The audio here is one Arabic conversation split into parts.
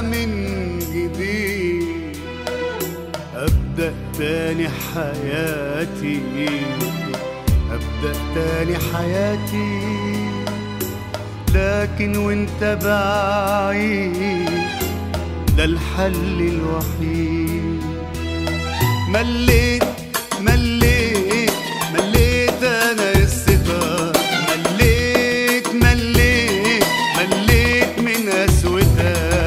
من جديد، أبدأ تاني حياتي، أبدأ تاني حياتي. لكن وانت بعيد ده الحل الوحيد. مليت مليت مليت أنا الستار، مليت مليت مليت من قسوتها،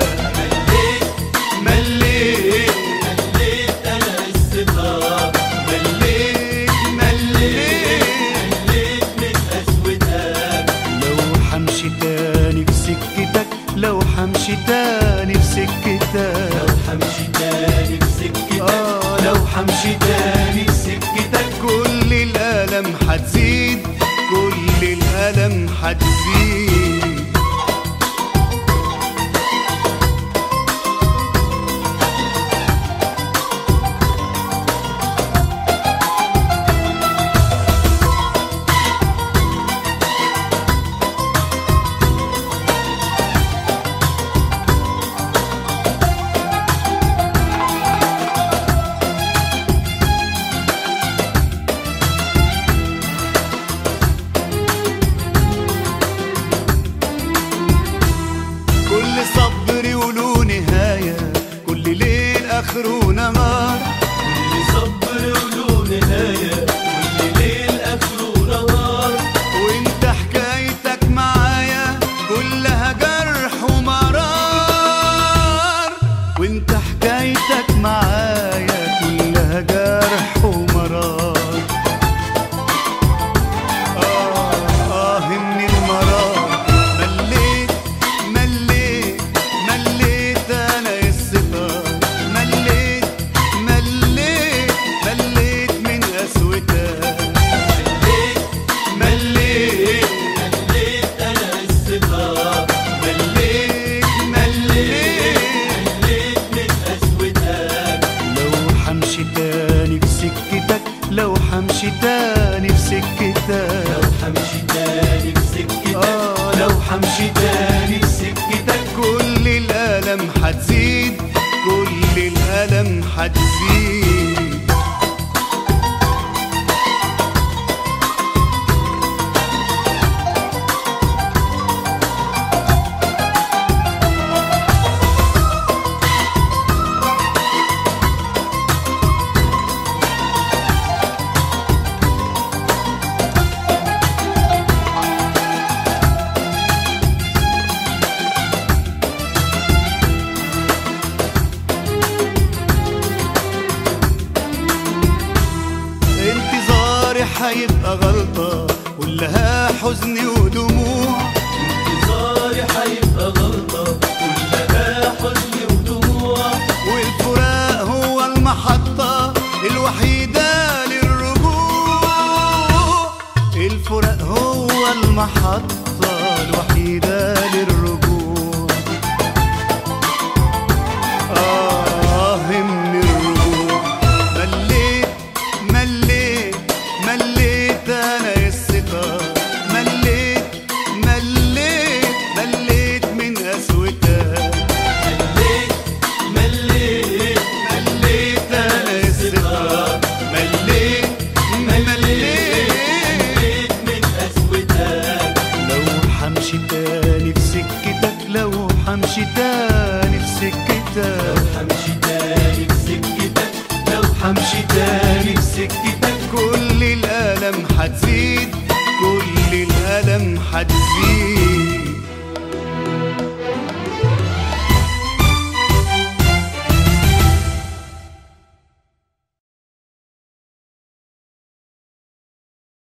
مليت مليت أنا الستار، مليت مليت مليت من قسوتها. لو حمشي تاني في سكتك، لو حمشي تاني في سكتك، لو حمشي تاني في سكتك، لو حمشي تاني في سكتك، كل الألم حتزيد، كل الألم حتزيد. كل صبري وله نهاية، كل ليل آخره نهار، كل صبر وله نهاية، كل ليل آخره نهار. وانت حكايتك معايا كلها جرح ومرار، وانت حكايتك معايا كلها جرح ومرار. من المرار مليت مليت مليت أنا الستار، مليت مليت مليت من قسوتها، مليت مليت أنا الستار، مليت مليت مليت من قسوتها. لو حمشي تاني في سكتك، لو حمشي تاني في سكتك، لو حمشي تاني في سكتك، لو حمشي تاني في سكتك، كل الألم حتزيد، كل الألم حتزيد. انتظاري حيبقى غلطة كلها حزن ودموع، انتظاري حيبقى غلطة كلها حزن ودموع. والفراق هو المحطة الوحيدة للرجوع، الفراق هو المحطة الوحيدة للرجوع. من الرجوع مليت مليت مليت أنا الستار، مليت مليت مليت من قسوتها، مليت مليت مليت أنا الستار، مليت مليت من قسوتها. لو حمشي تاني في سكتك، لو حمشي تاني في سكتك، حمشي تاني في سكتك، لو حمشي تاني في سكتك، كل الألم حتزيد، كل الألم حتزيد.